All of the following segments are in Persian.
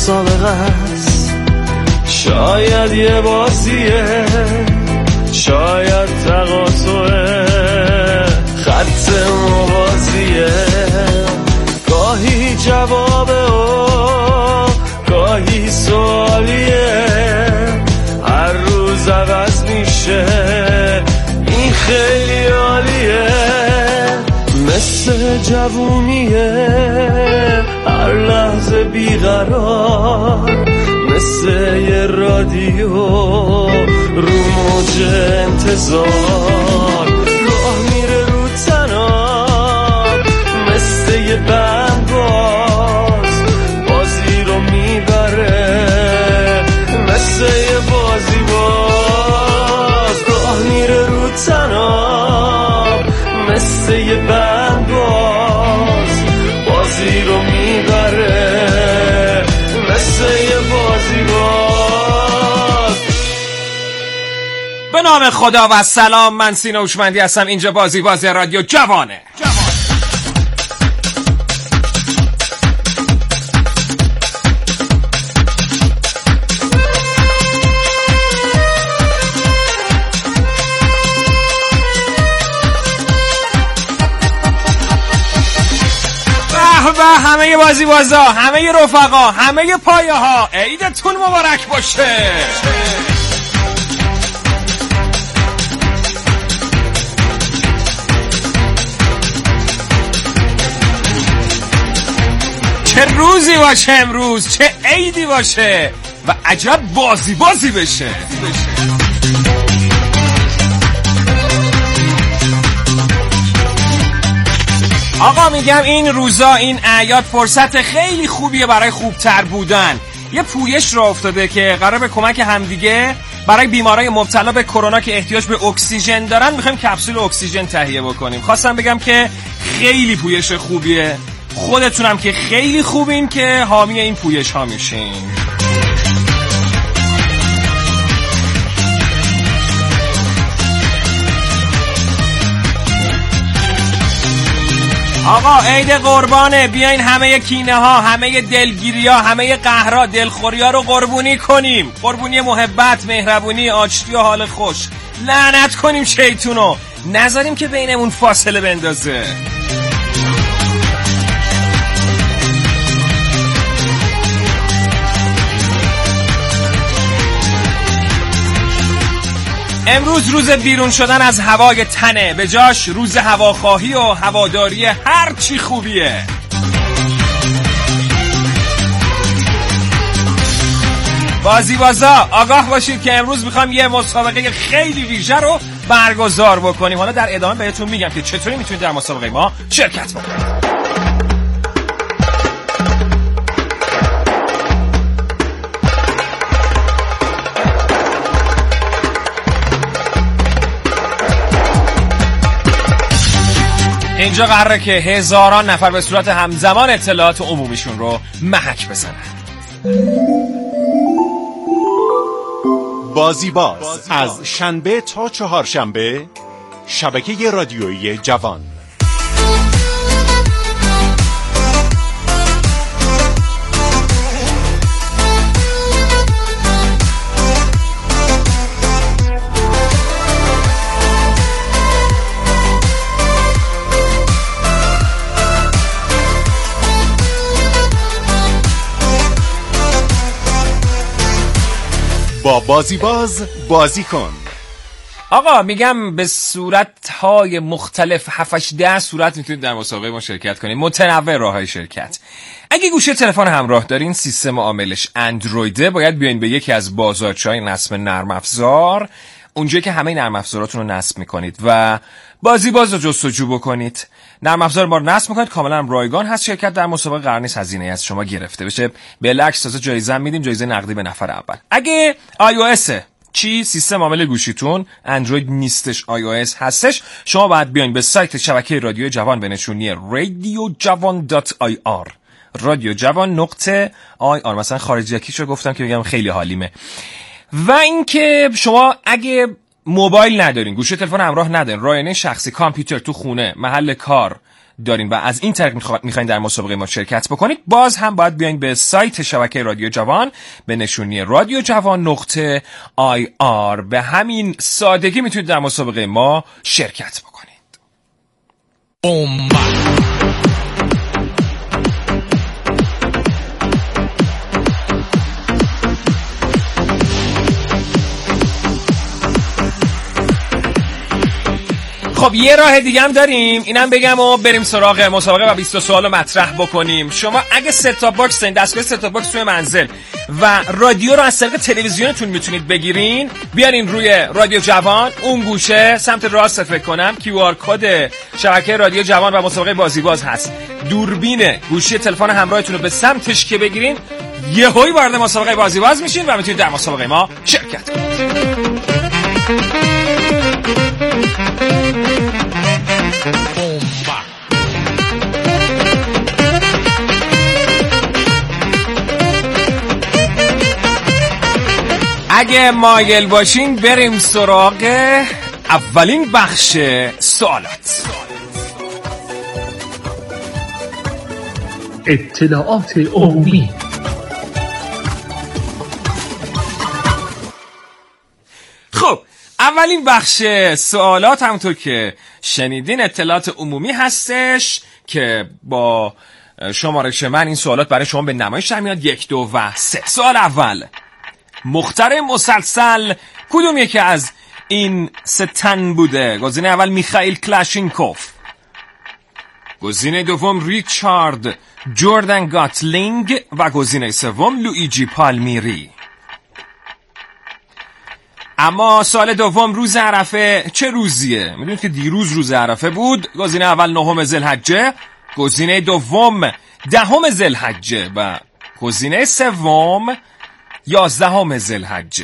مسابقه است، شاید یه بازیه، شاید تقاطعه، خط موازیه، گاهی جوابه و گاهی سوالیه، هر روز عوض میشه، این خیلی عالیه، مثل جوونیه، هر لحظه بیقرار، مثل یه رادیو رو موج انتظار، راه میره رو تناب، مثل یه بند بازی رو میبره، مثل یه بازی باز، راه میره رو تناب، مثل یه بند بازی رو میبره، مثل یه بازی باز. به نام خدا و سلام، من سینا هوشمندی هستم. اینجا بازی رادیو جوانه. و همه بازی بازا، همه رفقا، همه پایه ها، عیدتون مبارک باشه. چه روزی باشه امروز، چه عیدی باشه و عجب بازی بشه. آقا میگم این روزا، این اعیاد فرصت خیلی خوبیه برای خوبتر بودن. یه پویش راه افتاده که قرار به کمک همدیگه برای بیمارای مبتلا به کرونا که احتیاج به اکسیژن دارن میخوایم کپسول اکسیژن تهیه بکنیم. خواستم بگم که خیلی پویش خوبیه، خودتونم که خیلی خوبین که حامی این پویش ها میشین. آقا عید قربانه، بیاین همه کینه ها، همه دلگیری ها، همه قهرها، دلخوری ها رو قربونی کنیم. قربونی محبت، مهربونی، آشتی و حال خوش. لعنت کنیم شیطونو، نذاریم که بینمون فاصله بندازه. امروز روز بیرون شدن از هوای تنه، به جاش روز هواخواهی و هواداری هر چی خوبیه. بازی بازا آگاه باشید که امروز میخوام یه مسابقه خیلی ویژه رو برگزار بکنیم. حالا در ادامه بهتون میگم که چطوری میتونید در مسابقه ما شرکت بکنید. اینجا قراره که هزاران نفر به صورت همزمان اطلاعات عمومیشون رو محک بزنن. بازی باز از شنبه تا چهارشنبه، شبکه رادیویی جوان. با بازی باز بازی کن. آقا میگم به صورت‌های مختلف 7-10 صورت میتونید در مسابقه ما شرکت کنید. متنوع راه‌های شرکت. اگه گوشی تلفن همراه دارین، سیستم عاملش اندرویده، باید بیاین به یکی از بازارچه‌های نصب نرم افزار، اونجایی که همه نرم افزاراتون رو نصب میکنید و بازی باز رو جستجو بکنید. نرم افزار ما رو نصب میکنید، کاملا رایگان هست. شرکت در مسابقه قرار نیست هزینه از شما گرفته بشه، بالعکس تازه جایزه میدیم، جایزه نقدی به نفر اول. اگه iOS چی سیستم عامل گوشیتون اندروید نیستش، iOS هستش، شما باید بیاین به سایت شبکه رادیو جوان به نشونی radiojavan.ir radiojavan.ir. مثلا خارجیکیشو گفتم که بگم خیلی حالیمه. و اینکه شما اگه موبایل ندارین، گوشی تلفن همراه ندارین، رایانه شخصی، کامپیوتر تو خونه، محل کار، دارین و از این طریق میخواین در مسابقه ما شرکت بکنید، باز هم باید بیاین به سایت شبکه رادیو جوان به نشونی radiojavan.ir. به همین سادگی میتونید در مسابقه ما شرکت بکنید. خب یه راه دیگه هم داریم، اینم بگم و بریم سراغ مسابقه و 20 سوال رو مطرح بکنیم. شما اگه ست تاپ باکس دارین، دستگاه ست تاپ باکس توی منزل و رادیو رو از طریق تلویزیونتون میتونید بگیرین، بیارین روی رادیو جوان، اون گوشه سمت راست فکر کنم QR کد شبکه رادیو جوان و مسابقه بازیباز هست. دوربین گوشی تلفن همراهتون رو به سمتش که بگیرین، یهویی وارد مسابقه بازیباز میشین و میتونید در مسابقه ما شرکت کنید. اگه مایل باشین بریم سراغ اولین بخش سوالات. اطلاعات عمومی. خب اولین بخش سوالات همونطور که شنیدین اطلاعات عمومی هستش که با شمارش من این سوالات برای شما به نمایش در میاد 1، 2 و 3. سوال اول: مخترع مسلسل کدوم یکی از این 3 تن بوده؟ گزینه اول میخائیل کلاشینکوف، گزینه دوم ریچارد جوردن گاتلینگ و گزینه سوم لویجی پالمیری. اما سال دوم روز عرفه چه روزیه؟ میدونید که دیروز روز عرفه بود. گزینه اول 9 ذوالحجه، گزینه دوم 10 ذوالحجه و گزینه سوم 11 ذوالحجه.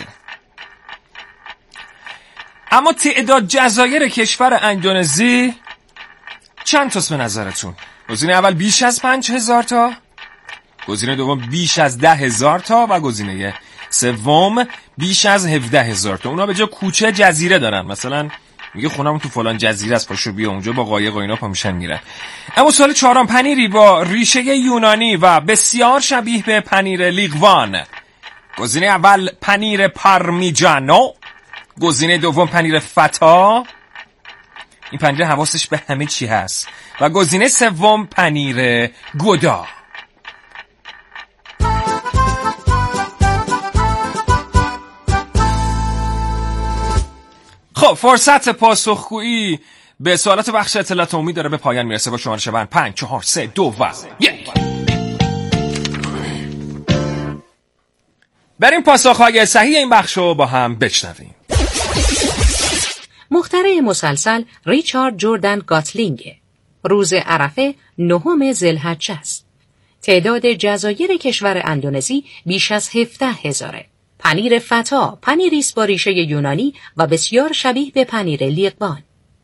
اما تعداد جزایر کشور اندونزی چند تاست به نظرتون؟ گزینه اول بیش از 5000 تا، گزینه دوم بیش از 10,000 تا و گزینه سوم بیش از 17,000 تا. اونا به جای کوچه جزیره دارن، مثلا میگه خونمون تو فلان جزیره است، پاشو بیا اونجا با قایق و اینا پا میشن میرن. اما سوال چهارم: پنیری با ریشه یونانی و بسیار شبیه به پنیر لیغوان. گزینه اول پنیر پارمیجانو، گزینه دوم پنیر فتا، این پنیر حواسش به همه چی هست، و گزینه سوم پنیر گودا. خب فرصت پاسخگویی به سوالات بخش اطلاعات عمومی داره به پایان میرسه با شمارش من 5، 4، 3، 2 و 1. بریم پاسخهای صحیح این بخش رو با هم بشنویم. مخترع مسلسل ریچارد جوردن گاتلینگ. روز عرفه 9 ذوالحجه است. تعداد جزایر کشور اندونزی بیش از 17,000. پنیر فتا پنیری است با ریشه یونانی و بسیار شبیه به پنیر لیغوان.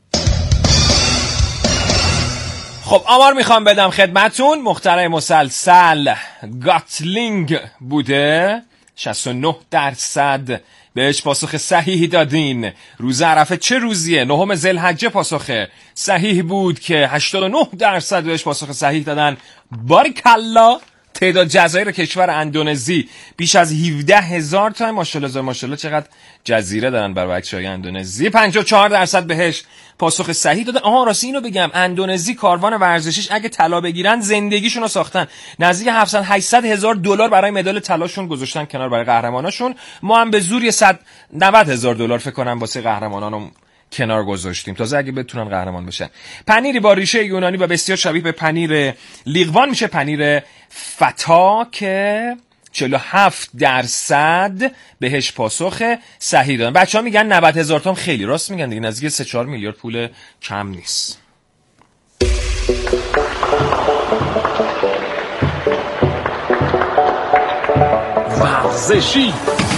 خب آمار میخوام بدم خدمتون. مخترع مسلسل گاتلینگ بوده، 69% بهش پاسخ صحیحی دادین. روز عرفه چه روزیه؟ 9 ذوالحجه پاسخ صحیح بود که 89% بهش پاسخ صحیح دادن. باریکالله. تعداد جزایر کشور اندونزی بیش از 17,000 تا. ماشاءالله چقدر جزیره دارن بر بچه‌های اندونزی. 54% بهش پاسخ صحیح دادن. راستی اینو بگم، اندونزی کاروان ورزشیش اگه طلا بگیرن زندگیشون رو ساختن. نزدیک 700-800,000 دلار برای مدال طلاشون گذاشتن کنار برای قهرماناشون. ما هم به زور 190,000 دلار فکر کنم واسه قهرمانانم کنار گذاشتیم، تازه اگه بتونن قهرمان بشن. پنیری با ریشه یونانی و بسیار شبیه به پنیر لیغوان میشه پنیر فتا که 47% بهش پاسخ صحیح دادن. بچه‌ها میگن 90,000 تا خیلی راست میگن دیگه، نزدیک 3-4 میلیارد پول کم نیست. ورزشی.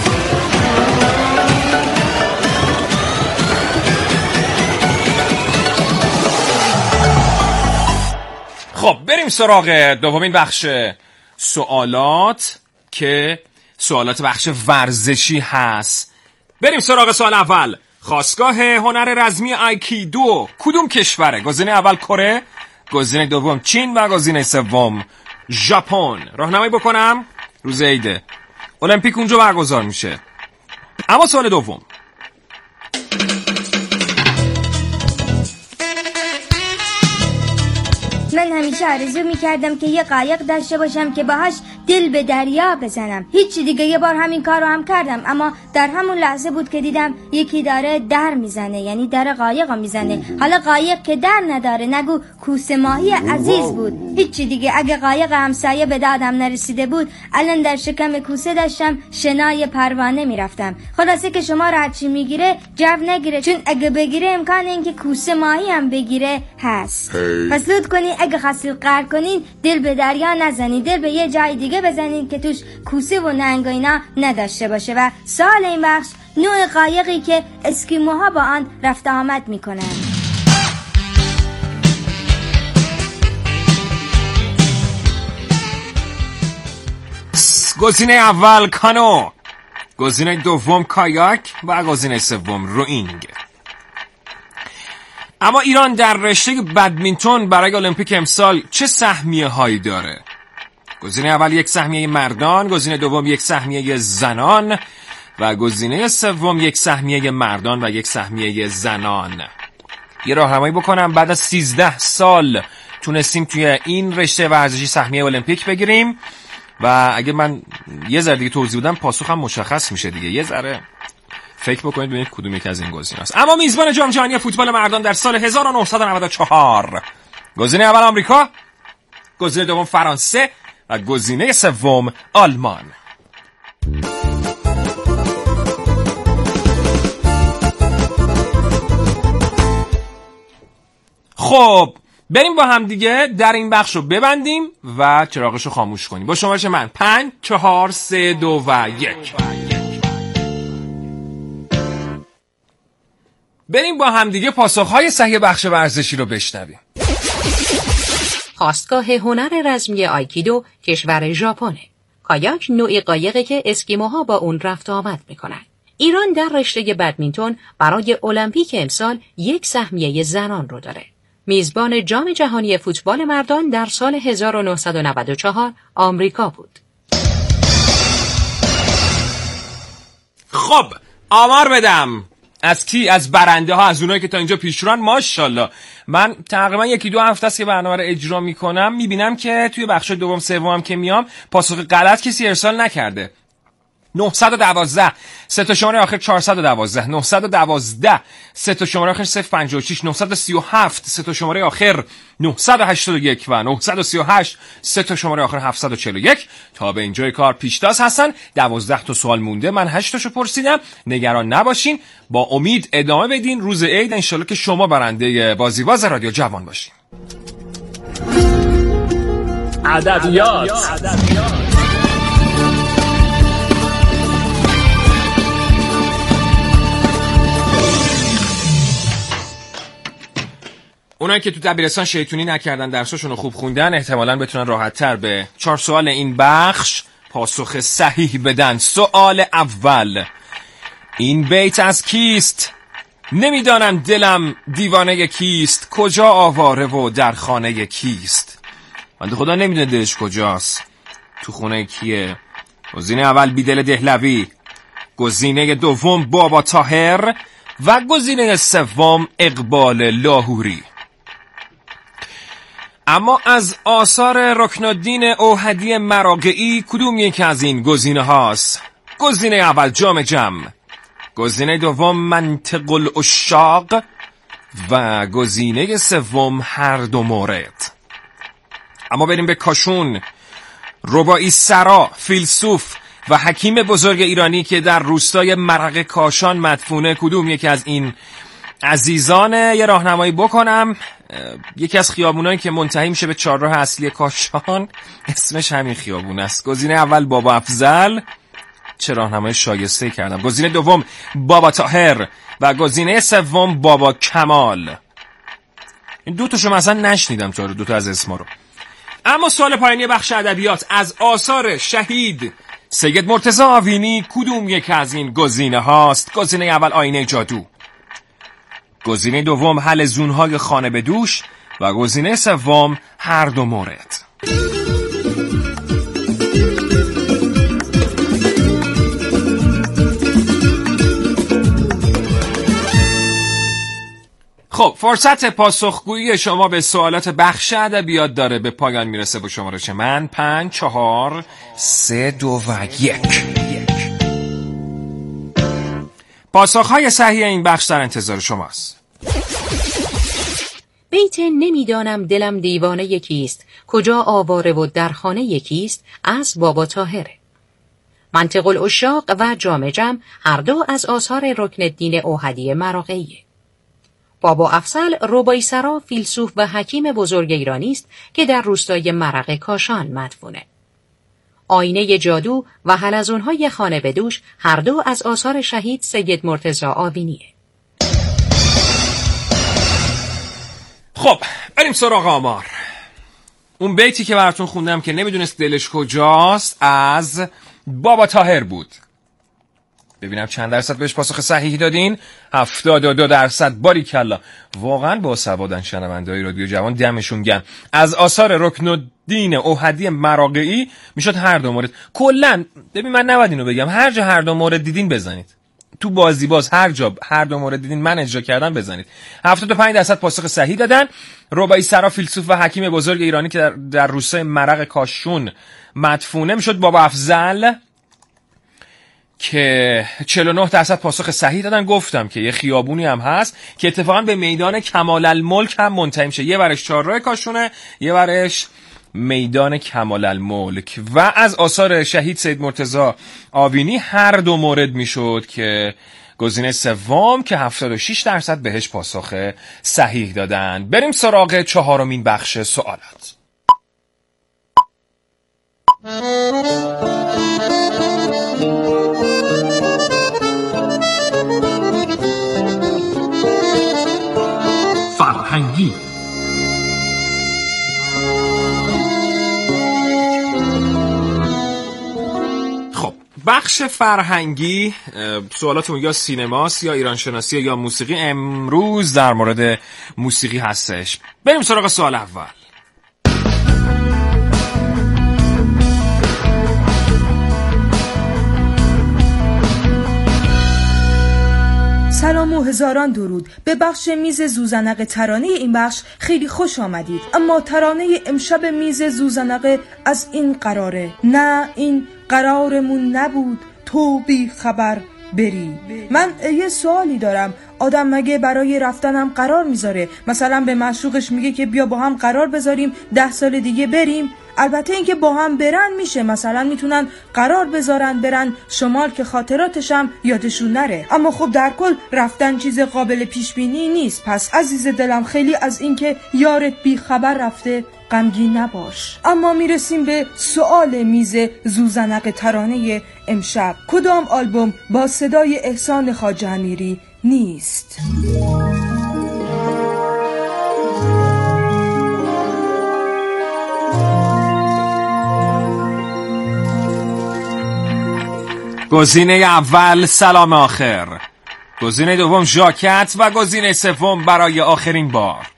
خب بریم سراغ دومین بخش سوالات که سوالات بخش ورزشی هست. بریم سراغ سوال اول. خاستگاه هنر رزمی آیکیدو کدوم کشوره؟ گزینه اول کره، گزینه دوم چین و گزینه سوم ژاپن. راهنمایی بکنم. روز عید المپیک اونجا برگزار میشه. اما سوال دوم، من همیشه آرزو میکردم که یه قایق داشته باشم که باهاش دل به دریا بزنم. هیچ دیگه. یه بار همین کار رو هم کردم، اما در همون لحظه بود که دیدم یکی داره در میزنه، یعنی در قایق میزنه. حالا قایق که در نداره، نگو کوسه ماهی عزیز بود. هیچ دیگه. اگه قایق همسایه به دادم نرسیده بود، الان در شکم کوسه داشتم شنای پروانه میرفتم. خلاصه که شما رو هرچی میگیره جو نگیره، چون اگه بگیره امکان اینکه کوسه ماهی هم بگیره هست. پس لطف کنین اگه خواستید قرار کنین دل به دریا نزنین، دل به یه جای دیگه بزنین که توش کوسه و ننگ و اینا نداشته باشه. و سوال این بخش، نوع قایقی که اسکیموها با آن رفت آمد میکنن. گزینه اول کانو، گزینه دوم کایاک و گزینه سوم روئینگ. اما ایران در رشته بدمینتون برای المپیک امسال چه سهمیه هایی داره؟ گزینه اول 1 سهمیه مردان، گزینه دوم 1 سهمیه زنان و گزینه سوم 1 سهمیه مردان و 1 سهمیه زنان. یه راهنمایی بکنم، بعد از 13 سال تونستیم توی این رشته ورزشی سهمیه المپیک بگیریم و اگه من یه ذره دیگه توضیح بدم پاسخم مشخص میشه دیگه. یه ذره فکر بکنید ببینید کدوم یک از این گزینه است. اما میزبان جام جهانی فوتبال مردان در سال 1994 گزینه اول آمریکا، گزینه دوم فرانسه و گزینه سوم آلمان. خب بریم با هم دیگه در این بخش رو ببندیم و چراغش رو خاموش کنیم. با شمارش من 5 4 3 2 و 1. بریم با هم دیگه پاسخهای صحیح بخش ورزشی رو بشنویم. خاستگاه هنر رزمی آیکیدو کشور ژاپنه. کایاک نوعی قایقی که اسکیموها با اون رفت آمد میکنن. ایران در رشته بدمینتون برای المپیک امسال 1 سهمیه زنان رو داره. میزبان جام جهانی فوتبال مردان در سال 1994 آمریکا بود. خب آمار بدم. از کی؟ از برنده ها، از اونایی که تا اینجا پیشرون. ماشاءالله. من تقریبا 1-2 هفته است که برنامه رو اجرا میکنم، میبینم که توی بخش دوم سوم که میام پاسخ غلط کسی ارسال نکرده. 912 سه تا شماره آخر 412، 912 سه تا شماره آخر 056، 937 سه تا شماره آخر 981 و 938 سه تا شماره آخر 741. تا به اینجای کار پیشتاز هستن. 12 تا سوال مونده، من 8 تاشو پرسیدم. نگران نباشین، با امید ادامه بدین. روز عید انشالله که شما برنده بازیباز رادیو جوان باشین. ادبیات. اونایی که تو دبیرستان شیطونی نکردن، درساشون رو خوب خوندن، احتمالاً بتونن راحت‌تر به 4 سوال این بخش پاسخ صحیح بدن. سوال اول، این بیت از کیست؟ نمیدانم دلم دیوانه کیست، کجا آواره و در خانه کیست؟ بنده خدا نمیدونه دلش کجاست، تو خونه کیه. گزینه اول بیدل دهلوی، گزینه دوم بابا طاهر و گزینه سوم اقبال لاهوری. اما از آثار رکنالدین اوحدی مراغئی کدوم یک از این گزینه هاست؟ گزینه اول جام جم، گزینه دوم منطق العشاق و گزینه سوم هر دو مورد. اما بریم به کاشون. رباعی سرا، فیلسوف و حکیم بزرگ ایرانی که در روستای مرغ کاشان مدفونه، کدوم یکی از این عزیزان یه راهنمایی بکنم؟ یکی از خیابونایی که منتهی میشه به چهارراه اصلی کاشان، اسمش همین خیابون است. گزینه اول بابا افضل، چه راهنمای شایسته کردم. گزینه دوم بابا طاهر و گزینه سوم بابا کمال. این دو تاشو مثلا نشنیدم تا دو تا از اسما رو. اما سوال پایانی بخش ادبیات، از آثار شهید سید مرتضی آوینی کدوم یک از این گزینه هاست؟ گزینه اول آینه جادو، گزینه دوم حلزونهای خانه به دوش و گزینه سوم هر دو مورد. خب فرصت پاسخگویی شما به سوالات بخش ادبیات داره به پایان میرسه. با شمارش من 5 4 3 2 و 1. پاسخهای صحیح این بخش در انتظار شماست. بیت نمیدانم دلم دیوانه یکیست، کجا آواره و در خانه یکیست از بابا طاهره. منطق العشاق و جام جم هر دو از آثار رکن الدین اوحدی مراغه‌ایه. بابا افضل رباعی سرا فیلسوف و حکیم بزرگ ایرانی است که در روستای مرغ کاشان مدفونه. آینه جادو و حلزون‌های خانه بدوش هر دو از آثار شهید سید مرتضی آوینیه. خب بریم سراغ آمار. اون بیتی که براتون خوندم که نمیدونست دلش کجاست از بابا طاهر بود. ببینم چند درصد بهش پاسخ صحیح دادین. 72%. باریکلا، واقعا با سوادن شنونده‌های رادیو جوان، دمشون گرم. از آثار رکن الدین اوحدی مراغه‌ای میشد هر دو مورد. کلا ببین من نباید اینو بگم، هر جا هر دو مورد دیدین بزنید. تو بازی باز هر جا هر دو مورد دیدین من اجرا کردم بزنید. 75% پاسخ صحیح دادن. رباعی سرا فیلسوف و حکیم بزرگ ایرانی که در روستای مرغ کاشون مدفونه میشد بابا افضل که 49% پاسخ صحیح دادن. گفتم که یه خیابونی هم هست که اتفاقا به میدان کمال الملک هم منتهی میشه. یه ورش چهارراه کاشونه، یه ورش میدان کمال الملک. و از آثار شهید سید مرتضی آوینی هر دو مورد میشد که گزینه سوم که 76% بهش پاسخ صحیح دادن. بریم سراغ چهارمین بخش سوالات. فرهنگی. خب بخش فرهنگی سوالاتمون یا سینماست یا ایرانشناسی یا موسیقی. امروز در مورد موسیقی هستش. بریم سراغ سوال اول. سلام و هزاران درود. به بخش میز زوزنق ترانه این بخش خیلی خوش آمدید. اما ترانه امشب میز زوزنق از این قراره: نه این قرارمون نبود تو بی خبر بری. من یه سوالی دارم، آدم مگه برای رفتنم قرار میذاره؟ مثلا به معشوقش میگه که بیا با هم قرار بذاریم 10 سال دیگه بریم؟ البته اینکه با هم برن میشه، مثلا میتونن قرار بذارن برن شمال که خاطراتشم یادشون نره. اما خب در کل رفتن چیز قابل پیش بینی نیست. پس عزیز دلم خیلی از اینکه یارت بی خبر رفته غمگین نباش. اما میرسیم به سوال میز زوزنق ترانه امشب. کدام آلبوم با صدای احسان خواجه امیری نیست؟ گزینه اول سلام آخر، گزینه دوم ژاکت و گزینه سوم برای آخرین بار.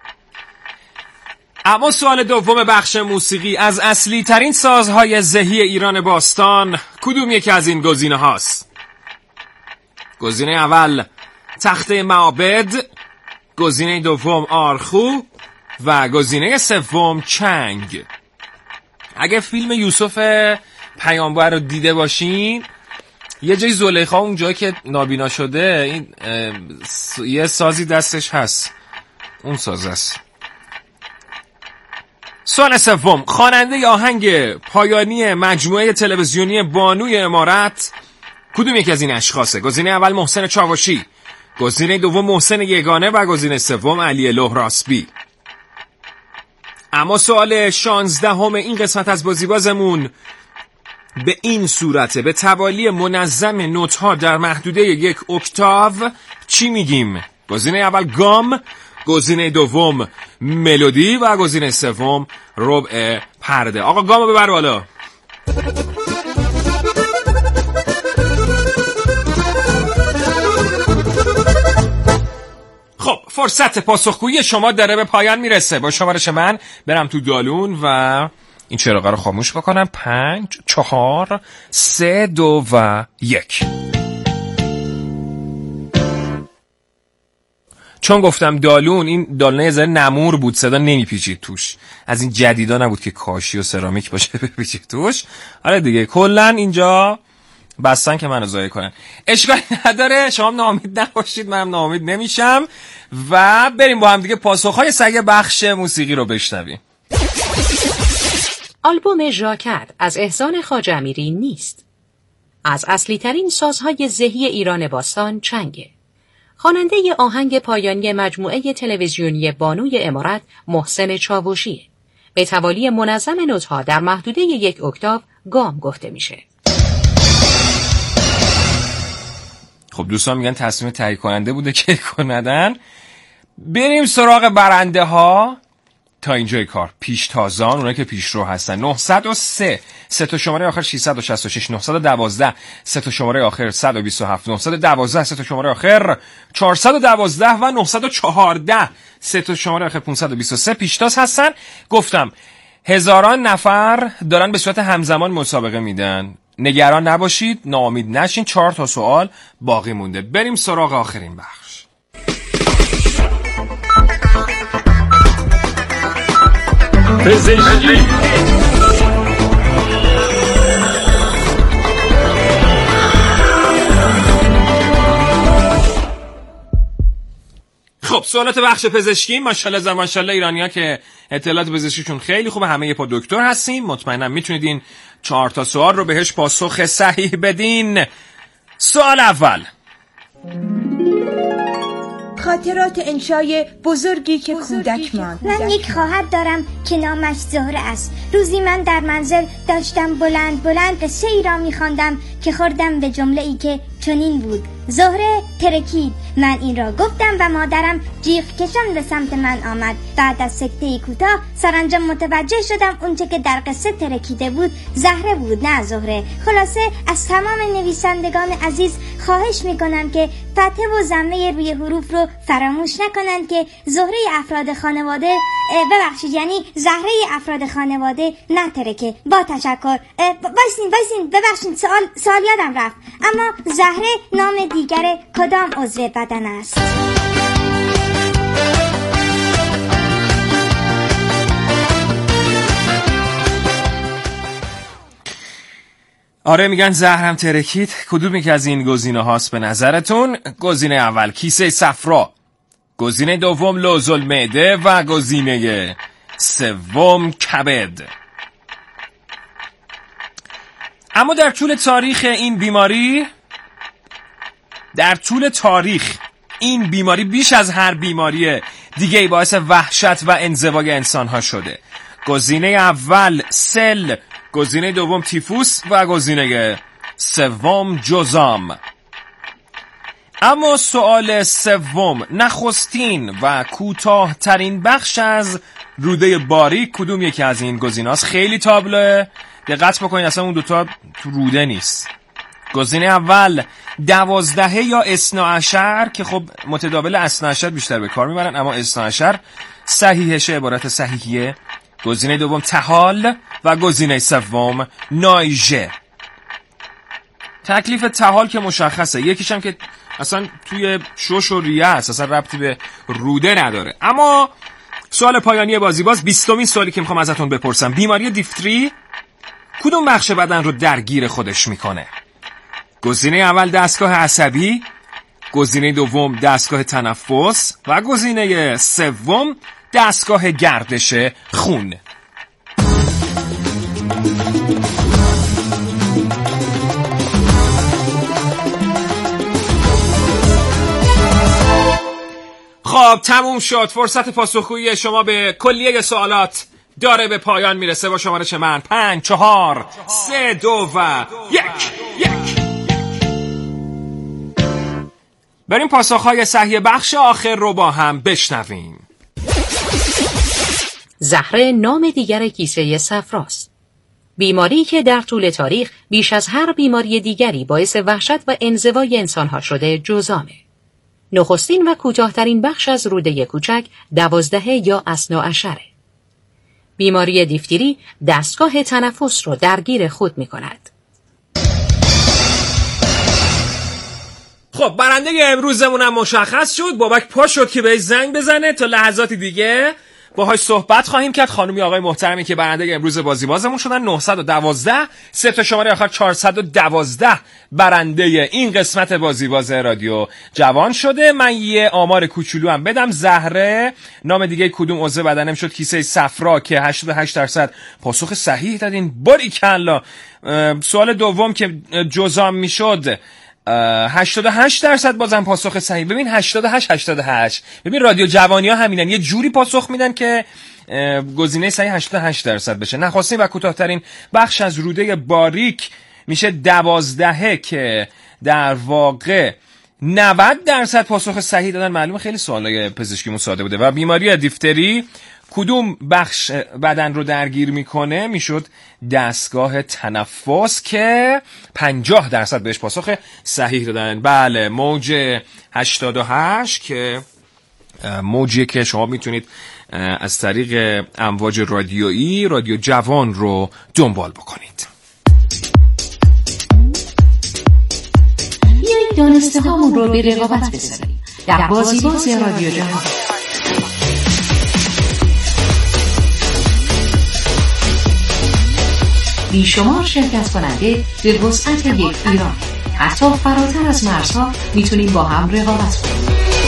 اما سوال دوم بخش موسیقی: از اصلی ترین سازهای زهی ایران باستان کدوم یکی از این گزینه هاست؟ گزینه اول تخته معابد، گزینه دوم آرخو و گزینه سوم چنگ. اگه فیلم یوسف پیامبر رو دیده باشین، یه جای زلیخا اون جایی که نابینا شده این یه سازی دستش هست، اون ساز است. سوال سوم: خواننده آهنگ پایانی مجموعه تلویزیونی بانوی امارت کدوم یکی از این اشخاصه؟ گزینه اول محسن چاوشی، گزینه دوم محسن یگانه و گزینه سوم علی لهراسبی. اما سوال 16 این قسمت از بازیبازمون به این صورته: به توالی منظم نوت‌ها در محدوده 1 اکتاو چی میگیم؟ گزینه اول گام، گزینه دوم ملودی و گزینه سوم ربع پرده. آقا گامو ببر بالا. خب فرصت پاسخگویی شما داره به پایان میرسه. با شمارش من برم تو دالون و این چراغ رو خاموش بکنم. 5 4 3 2 و 1. چون گفتم دالون، این دالونه زر نمور بود، صدا نمیپیچید توش. از این جدیدا نبود که کاشی و سرامیک باشه بپیچید توش. آره دیگه، کلا اینجا بستن که منو ضایع کنن. اشکالی نداره، شما ناامید نباشید، منم ناامید نمیشم و بریم با هم دیگه پاسخهای سگ بخش موسیقی رو بشنویم. آلبوم ژاکر از احسان خواجه امیری نیست. از اصلی ترین سازهای زهی ایران باستان چنگه. خواننده آهنگ پایانی مجموعه تلویزیونی بانوی امارت محسن چاوشیه. به توالی منظم نوت‌ها در محدوده 1 اکتاو گام گفته میشه. خب دوستان میگن تصمیم تهیه کننده بوده که ندن. بریم سراغ برنده ها. تا اینجای کار پیشتازان، اونایی که پیشرو هستن. 903 سه تا شماره آخر 666، 912 سه تا شماره آخر 127، 912 سه تا شماره آخر 412 و 914 سه تا شماره آخر 523 پیشتاز هستن. گفتم هزاران نفر دارن به صورت همزمان مسابقه میدن. نگران نباشید، ناامید نشین. 4 تا سوال باقی مونده. بریم سراغ آخرین بخش. پزشکی. خب سوالات بخش پزشکی. ماشاءالله ایرانی‌ها که اطلاعات پزشکیشون خیلی خوبه، همه یه پا دکتر هستیم. مطمئنم میتونید این 4 تا سوال رو بهش پاسخ صحیح بدین. سوال اول. خاطرات انشای بزرگی که کودک ماند. من یک خواهر دارم که نامش زهره است. روزی من در منزل داشتم بلند بلند قصه ای را می‌خواندم که خوردم به جمله ای که چنین بود: زهره ترکید. من این را گفتم و مادرم جیغ کشان به سمت من آمد. بعد از سکته کوتاه سرانجام متوجه شدم اونچه که در قصه ترکیده بود زهره بود، نه زهره. خلاصه از تمام نویسندگان عزیز خواهش میکنم که فتحه و ضمه روی حروف رو فراموش نکنند که زهره افراد خانواده یعنی زهره افراد خانواده نترکه. با تشکر. بایسین ببخشید، سوال یادم رفت. اما زهره نام دیگر کدام عضو بدن است؟ آره میگن زهرم ترکید. کدومی که از این گزینه هاست به نظرتون؟ گزینه اول کیسه صفرا، گزینه دوم لوز المعده و گزینه سوم کبد. اما در طول تاریخ این بیماری بیش از هر بیماری دیگه باعث وحشت و انزوای انسان ها شده. گزینه اول سل، گزینه دوم تیفوس و گزینه سوم جذام. اما سوال سوم، نخستین و کوتاه ترین بخش از روده باریک کدوم یکی از این گزینه‌هاست؟ خیلی تابلوه، دقت بکنید، اصلا اون دوتا تو روده نیست. گزینه اول 12 یا 12 که خب متداول 12 بیشتر به کار میبرن، اما 12 صحیحش عبارت صحیحیه. گزینه دوم تحال و گزینه سوم نایژه. تکلیف تحال که مشخصه، یکیش هم که اصلا توی شش و ریه است، اصلا ربطی به روده نداره. اما سوال پایانی بازی باز 20مین سوالی که میخوام ازتون بپرسم، بیماری دیفتری کدوم بخش بدن رو درگیر خودش میکنه؟ گزینه اول دستگاه عصبی، گزینه دوم دستگاه تنفس و گزینه سوم دستگاه گردش خون. خب تموم شد. فرصت پاسخگویی شما به کلیه سوالات داره به پایان میرسه. با شمارش من 5 4 3 2 و 1. بریم پاسخهای صحیح بخش آخر رو با هم بشنویم. زهره نام دیگر کیسه صفراست. بیماری که در طول تاریخ بیش از هر بیماری دیگری باعث وحشت و انزوای انسانها شده جذامه. نخستین و کوتاه‌ترین بخش از روده کوچک 12 یا اثناعشره. بیماری دیفتری دستگاه تنفس رو درگیر خود می کند. خب برنده امروزمون هم مشخص شد. بابک پا شد که بهش زنگ بزنه. تا لحظاتی دیگه باهاش صحبت خواهیم کرد. خانومی آقای محترمی که برنده امروز بازیبازمون شدن 912 3 تا شماره آخر 412 برنده این قسمت بازیباز رادیو جوان شده. من یه آمار کوچولو هم بدم. زهره نام دیگه کدوم عضو بدنم شد کیسه صفرا که 88% پاسخ صحیح دادین. باریکلا. سوال دوم که جزام میشد 88% بازم پاسخ صحیح. ببین 88 ببین رادیو جوانی ها همینن، یه جوری پاسخ میدن که گزینه صحیح 88% بشه. نخواستین و کوتاه‌ترین بخش از روده باریک میشه 12 که در واقع 90% پاسخ صحیح دادن. معلومه خیلی سوالای پزشکیمون ساده بوده. و بیماری دیفتری کدوم بخش بدن رو درگیر میکنه؟ میشد دستگاه تنفس که 50% بهش پاسخ صحیح دادن. بله موج 88 که موجی که شما میتونید از طریق امواج رادیویی رادیو جوان رو دنبال بکنید. بیایید دانسته هامون رو به رقابت بذاریم در بازیباز رادیو جوان. بیشمار شرکت کننده به وسعت یک ایران، حتی فراتر از مرزها میتونیم با هم رقابت کنیم.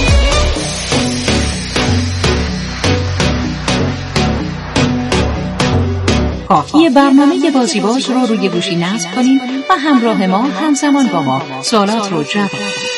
کافیه برنامه بازیباز رو روی گوشی نصب کنیم و همراه ما همزمان با ما سوالات رو جواب کنیم.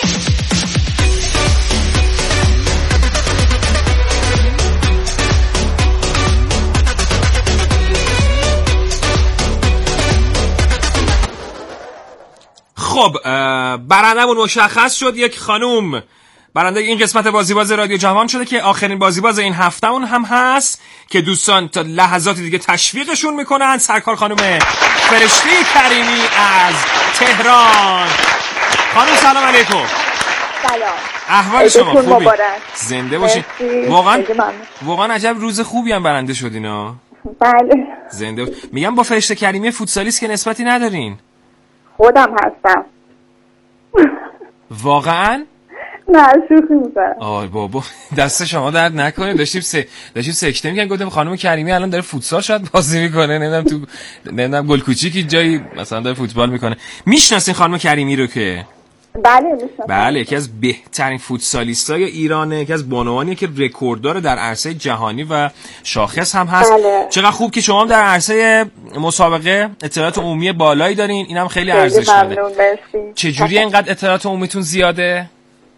خب برندمون مشخص شد. یک خانوم برنده این قسمت بازیباز رادیو جوان شده که آخرین بازیباز این هفتهمون هم هست که دوستان تا لحظات دیگه تشویقشون میکنن. سرکار خانوم فرشته کریمی از تهران. خانوم سلام علیکم. سلام. احوال شما خوبی؟ زنده باشین. واقعا عجب روز خوبی هم برنده شدین. بله. زنده میگم با فرشته کریمی فوتسالیست که نسبتی ندارین. خودم هستم. واقعا؟ نه شوخی میکنم. آی بابا دست شما درد نکنه. داشتیم سکته میگن گفتم خانم کریمی الان داره فوتسال شاید بازی میکنه، نمیدونم گل کوچیکی جایی مثلا داره فوتبال میکنه. میشناسین خانم کریمی رو که؟ بله میشناسم. بله یکی از بهترین فوتسالیستای ایرانه، یکی از بانوانیه که رکورددار در عرصه جهانی و شاخص هم هست. بله. چقدر خوب که شما هم در عرصه مسابقه اطلاعات عمومی بالایی دارین. اینم خیلی ارزش داره. چجوری اینقدر اطلاعات عمومیتون زیاده؟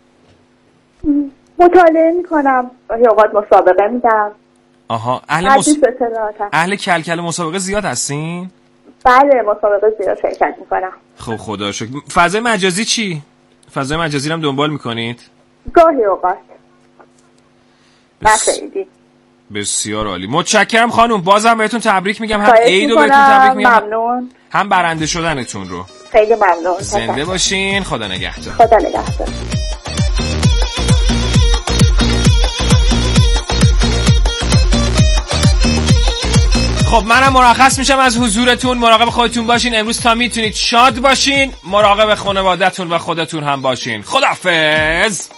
مطالعه میکنم، یا اوقات مسابقه میدم. آها اهل کلکل مسابقه زیاد هستین؟ بله مسابقه زیاد شرکت میکنم. خب خدا شکر. فضای مجازی چی؟ فضای مجازی رو هم دنبال میکنید؟ گاهی اوقات. خیلی. بسیار عالی. متشکرم خانم. بازم بهتون تبریک میگم. هم عید رو بهتون تبریک میگم. ممنون. هم برنده شدنتون رو. خیلی ممنون. زنده باشین. خدا نگهدار. خدا نگهدار. خب منم مرخص میشم از حضورتون. مراقب خودتون باشین. امروز تا میتونید شاد باشین. مراقب خانواده‌تون و خودتون هم باشین. خداحافظ.